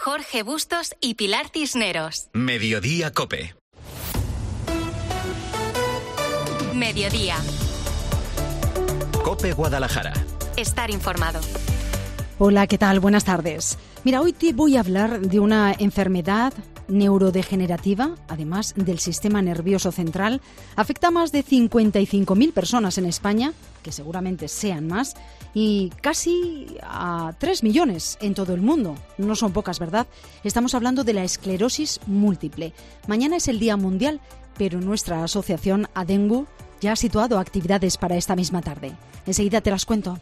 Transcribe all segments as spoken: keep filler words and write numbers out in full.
Jorge Bustos y Pilar Cisneros. Mediodía COPE. Mediodía. COPE Guadalajara. Estar informado. Hola, ¿qué tal? Buenas tardes. Mira, hoy te voy a hablar de una enfermedad neurodegenerativa, además del sistema nervioso central. Afecta a más de cincuenta y cinco mil personas en España, que seguramente sean más, y casi a tres millones en todo el mundo. No son pocas, ¿verdad? Estamos hablando de la esclerosis múltiple. Mañana es el Día Mundial, pero nuestra asociación ADENGU ya ha situado actividades para esta misma tarde. Enseguida te las cuento.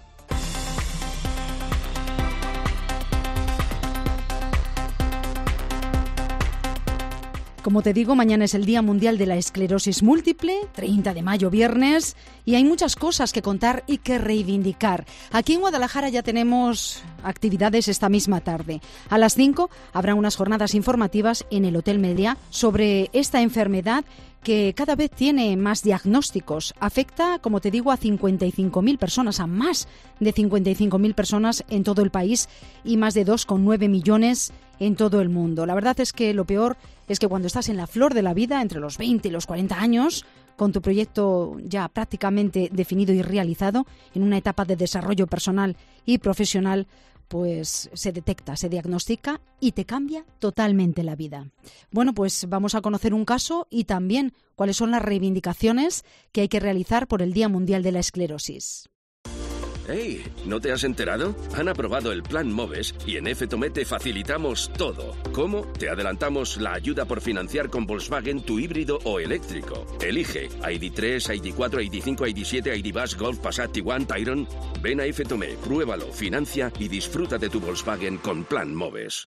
Como te digo, mañana es el Día Mundial de la Esclerosis Múltiple, treinta de mayo, viernes, y hay muchas cosas que contar y que reivindicar. Aquí en Guadalajara ya tenemos actividades esta misma tarde. A las cinco habrá unas jornadas informativas en el Hotel Meliá sobre esta enfermedad que cada vez tiene más diagnósticos. Afecta, como te digo, a cincuenta y cinco mil personas, a más de cincuenta y cinco mil personas en todo el país y más de dos coma nueve millones en todo el mundo. La verdad es que lo peor es que cuando estás en la flor de la vida, entre los veinte y los cuarenta años, con tu proyecto ya prácticamente definido y realizado, en una etapa de desarrollo personal y profesional, pues se detecta, se diagnostica y te cambia totalmente la vida. Bueno, pues vamos a conocer un caso y también cuáles son las reivindicaciones que hay que realizar por el Día Mundial de la Esclerosis. ¡Hey! ¿No te has enterado? Han aprobado el Plan MOVES y en FTOME te facilitamos todo. ¿Cómo? Te adelantamos la ayuda por financiar con Volkswagen tu híbrido o eléctrico. Elige I D tres, I D cuatro, I D cinco, I D siete, I D Buzz, Golf, Passat, Tiguan, Tayron. Ven a FTOME, pruébalo, financia y disfruta de tu Volkswagen con Plan MOVES.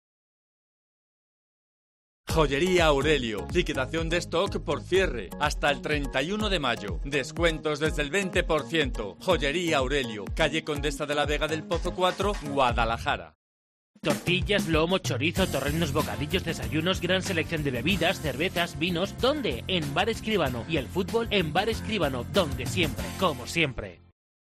Joyería Aurelio. Liquidación de stock por cierre. Hasta el treinta y uno de mayo. Descuentos desde el veinte por ciento. Joyería Aurelio. Calle Condesa de la Vega del Pozo cuatro, Guadalajara. Tortillas, lomo, chorizo, torrenos, bocadillos, desayunos, gran selección de bebidas, cervezas, vinos. ¿Dónde? En Bar Escribano. Y el fútbol en Bar Escribano. Donde siempre, como siempre.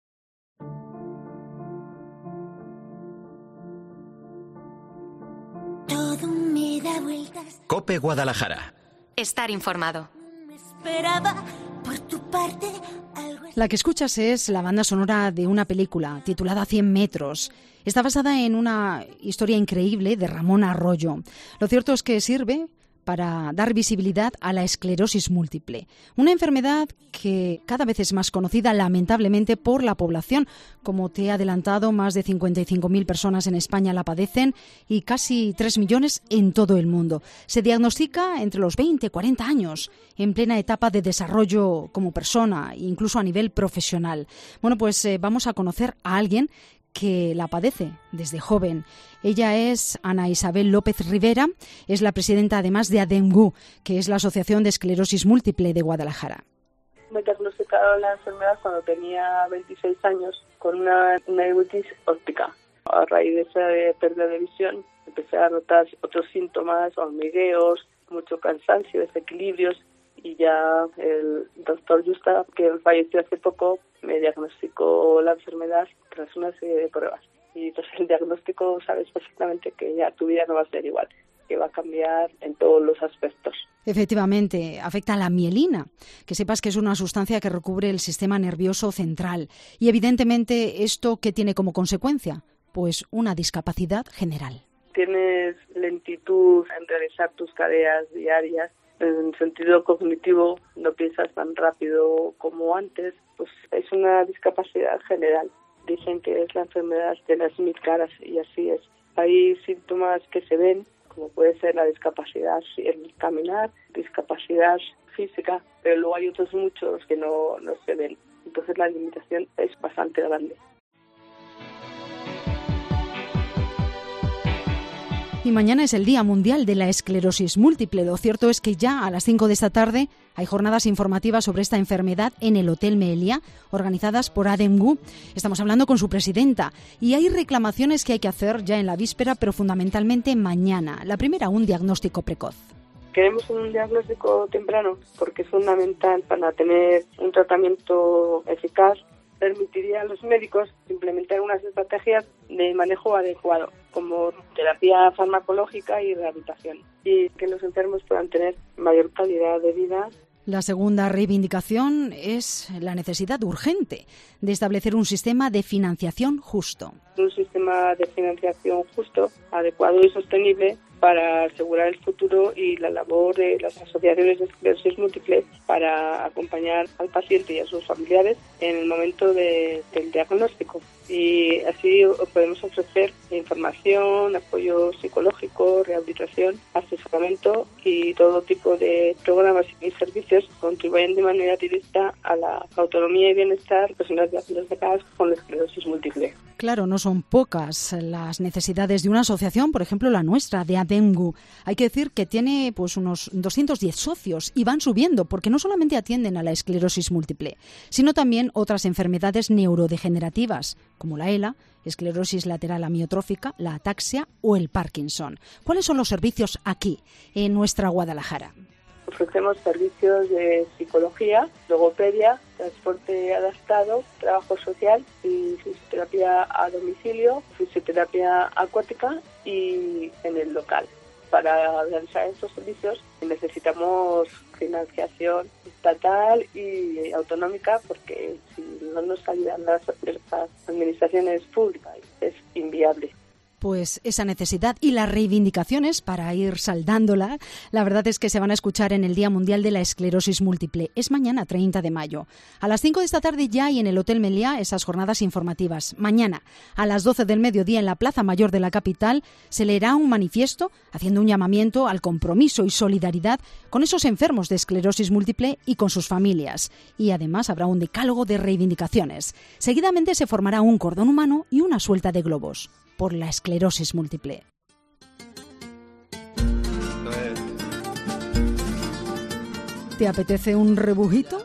Todo me da vueltas. COPE Guadalajara. Estar informado. Me esperaba por tu parte algo. La que escuchas es la banda sonora de una película titulada cien metros. Está basada en una historia increíble de Ramón Arroyo. Lo cierto es que sirve para dar visibilidad a la esclerosis múltiple, una enfermedad que cada vez es más conocida lamentablemente por la población. Como te he adelantado, más de cincuenta y cinco mil personas en España la padecen y casi tres millones en todo el mundo. Se diagnostica entre los veinte y cuarenta años, en plena etapa de desarrollo como persona, incluso a nivel profesional. Bueno, pues eh, vamos a conocer a alguien que la padece desde joven. Ella es Ana Isabel López Rivera, es la presidenta además de ADENGU, que es la Asociación de Esclerosis Múltiple de Guadalajara. Me diagnosticaron la enfermedad cuando tenía veintiséis años con una neuritis óptica. A raíz de esa pérdida de visión empecé a notar otros síntomas, hormigueos, mucho cansancio, desequilibrios, y ya el doctor Justa, que falleció hace poco, me diagnosticó la enfermedad tras una serie de pruebas. Y tras el diagnóstico sabes perfectamente que ya tu vida no va a ser igual, que va a cambiar en todos los aspectos. Efectivamente, afecta a la mielina, que sepas que es una sustancia que recubre el sistema nervioso central. Y evidentemente, ¿esto qué tiene como consecuencia? Pues una discapacidad general. Tienes lentitud en realizar tus tareas diarias. En sentido cognitivo no piensas tan rápido como antes, pues es una discapacidad general. Dicen que es la enfermedad de las mil caras y así es. Hay síntomas que se ven, como puede ser la discapacidad en caminar, discapacidad física, pero luego hay otros muchos que no, no se ven. Entonces la limitación es bastante grande. Y mañana es el Día Mundial de la Esclerosis Múltiple. Lo cierto es que ya a las cinco de esta tarde hay jornadas informativas sobre esta enfermedad en el Hotel Meliá, organizadas por ADENGU. Estamos hablando con su presidenta y hay reclamaciones que hay que hacer ya en la víspera, pero fundamentalmente mañana. La primera, un diagnóstico precoz. Queremos un diagnóstico temprano porque es fundamental para tener un tratamiento eficaz. Permitiría a los médicos implementar unas estrategias de manejo adecuado. como terapia farmacológica y rehabilitación, y que los enfermos puedan tener mayor calidad de vida. La segunda reivindicación es la necesidad urgente de establecer un sistema de financiación justo. Un sistema de financiación justo, adecuado y sostenible para asegurar el futuro y la labor de las asociaciones de esclerosis múltiple para acompañar al paciente y a sus familiares en el momento de, del diagnóstico. Y así podemos ofrecer información, apoyo psicológico, rehabilitación, asesoramiento y todo tipo de programas y servicios que contribuyen de manera directa a la autonomía y bienestar de personas diagnosticadas con esclerosis múltiple. Claro, no son pocas las necesidades de una asociación, por ejemplo la nuestra, de ADEMGU. Hay que decir que tiene pues unos doscientos diez socios y van subiendo porque no solamente atienden a la esclerosis múltiple, sino también otras enfermedades neurodegenerativas, como la ELA, esclerosis lateral amiotrófica, la ataxia o el Parkinson. ¿Cuáles son los servicios aquí, en nuestra Guadalajara? Ofrecemos servicios de psicología, logopedia, transporte adaptado, trabajo social y fisioterapia a domicilio, fisioterapia acuática y en el local. Para realizar estos servicios necesitamos financiación estatal y autonómica porque si no nos ayudan las, las administraciones públicas es inviable. Pues esa necesidad y las reivindicaciones para ir saldándola, la verdad es que se van a escuchar en el Día Mundial de la Esclerosis Múltiple. Es mañana, treinta de mayo. A las cinco de esta tarde ya hay en el Hotel Meliá esas jornadas informativas. Mañana, a las doce del mediodía en la Plaza Mayor de la capital, se leerá un manifiesto haciendo un llamamiento al compromiso y solidaridad con esos enfermos de esclerosis múltiple y con sus familias. Y además habrá un decálogo de reivindicaciones. Seguidamente se formará un cordón humano y una suelta de globos por la esclerosis múltiple. ¿Te apetece un rebujito?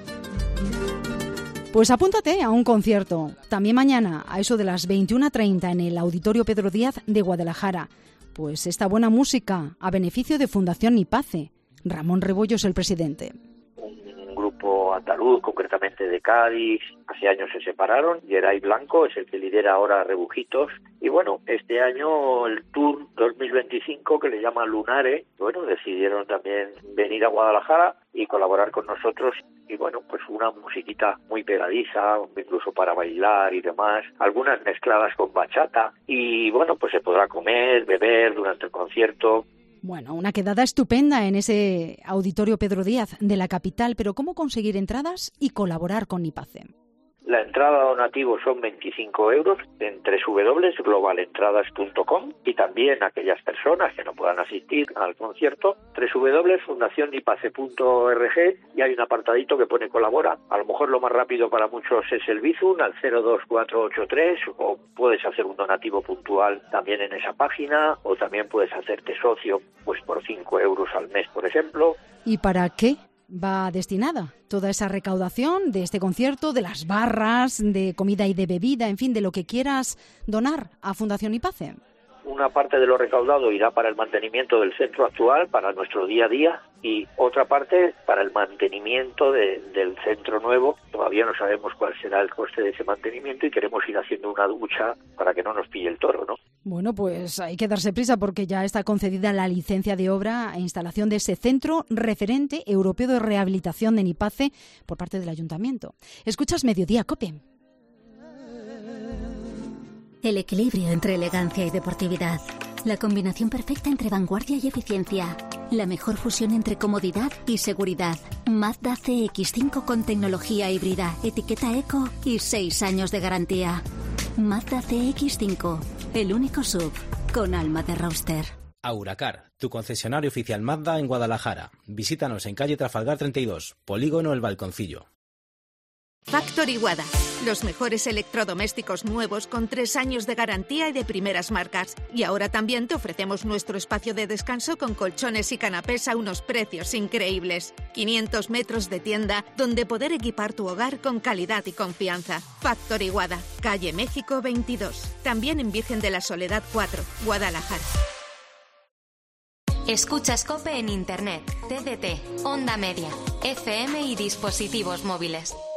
Pues apúntate a un concierto, también mañana, a eso de las veintiuna treinta en el Auditorio Pedro Díaz de Guadalajara. Pues esta buena música a beneficio de Fundación Nipace. Ramón Rebollo es el presidente. Grupo andaluz, concretamente de Cádiz, hace años se separaron. Geray Blanco es el que lidera ahora Rebujitos. Y bueno, este año el Tour dos mil veinticinco, que le llama Lunare, bueno, decidieron también venir a Guadalajara y colaborar con nosotros. Y bueno, pues una musiquita muy pegadiza, incluso para bailar y demás, algunas mezcladas con bachata. Y bueno, pues se podrá comer, beber durante el concierto. Bueno, una quedada estupenda en ese Auditorio Pedro Díaz de la capital, pero ¿cómo conseguir entradas y colaborar con Nipace? La entrada donativo son veinticinco euros en doble u doble u doble u punto global entradas punto com y también aquellas personas que no puedan asistir al concierto, doble u doble u doble u punto fundación nipace punto org, y hay un apartadito que pone colabora. A lo mejor lo más rápido para muchos es el Bizum al cero dos cuatro ocho tres, o puedes hacer un donativo puntual también en esa página, o también puedes hacerte socio pues por cinco euros al mes, por ejemplo. ¿Y para qué va destinada toda esa recaudación de este concierto, de las barras, de comida y de bebida, en fin, de lo que quieras donar a Fundación Nipace? Una parte de lo recaudado irá para el mantenimiento del centro actual, para nuestro día a día, y otra parte para el mantenimiento de, del centro nuevo. Todavía no sabemos cuál será el coste de ese mantenimiento y queremos ir haciendo una ducha para que no nos pille el toro, ¿no? Bueno, pues hay que darse prisa porque ya está concedida la licencia de obra e instalación de ese centro referente europeo de rehabilitación de Nipace por parte del Ayuntamiento. Escuchas Mediodía COPE. El equilibrio entre elegancia y deportividad. La combinación perfecta entre vanguardia y eficiencia. La mejor fusión entre comodidad y seguridad. Mazda C X cinco con tecnología híbrida, etiqueta eco y seis años de garantía. Mazda C X cinco, el único sub con alma de roadster. Auracar, tu concesionario oficial Mazda en Guadalajara. Visítanos en calle Trafalgar treinta y dos, Polígono El Balconcillo. Factory Wada, los mejores electrodomésticos nuevos con tres años de garantía y de primeras marcas. Y ahora también te ofrecemos nuestro espacio de descanso con colchones y canapés a unos precios increíbles. quinientos metros de tienda donde poder equipar tu hogar con calidad y confianza. Factory Wada, calle México veintidós. También en Virgen de la Soledad cuatro, Guadalajara. Escuchas COPE en Internet, T D T, Onda Media, F M y dispositivos móviles.